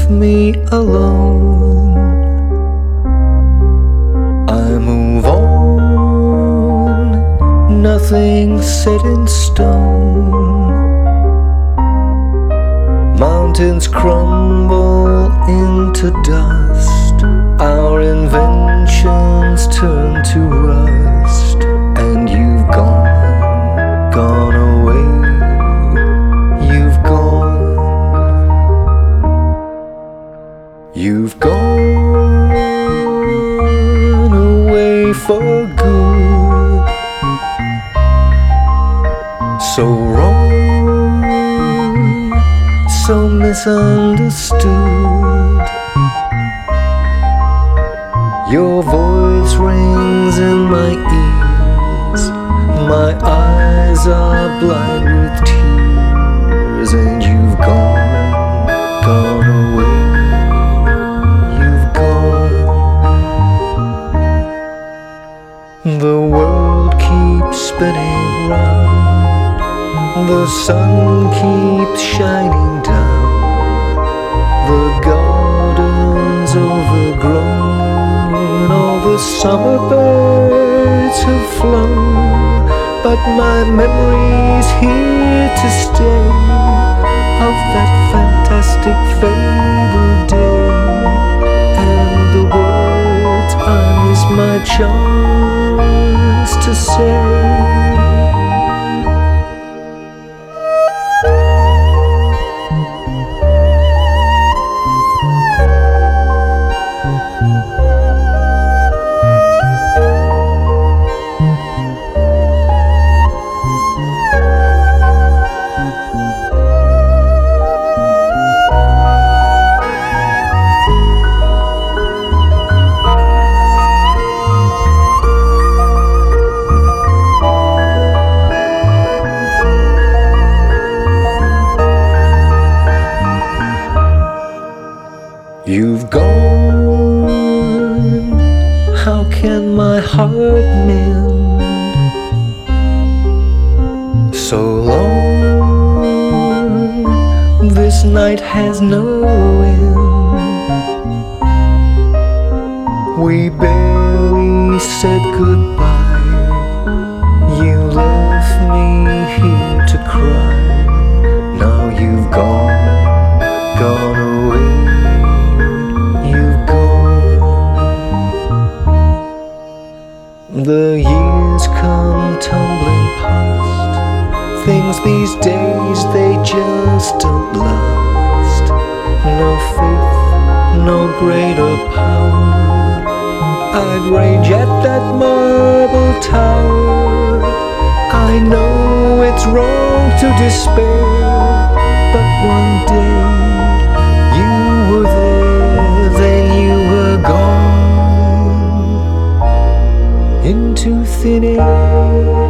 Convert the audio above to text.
left me alone. I move on, nothing set in stone. Mountains crumble into dust, our inventions turn to rust, and you've gone away. You've gone away for good. So wrong, so misunderstood. Your voice rings in my ears, my eyes are blind with tears, and you've gone away. You've gone. The world keeps spinning round, the sun keeps shining down, the garden's overgrown, all the summer birds have flown, but my memory's here to stay of that fantastic fabled day, and the words I miss my chance to say. You've gone, how can my heart mend? So long, this night has no end. We barely said goodbye, you left me here to cry. Now you've gone away. The years come tumbling past, things these days they just don't last. No faith, no greater power, I'd rage at that marble tower. I know it's wrong to despair, but one day you were there, then you were gone into thin air.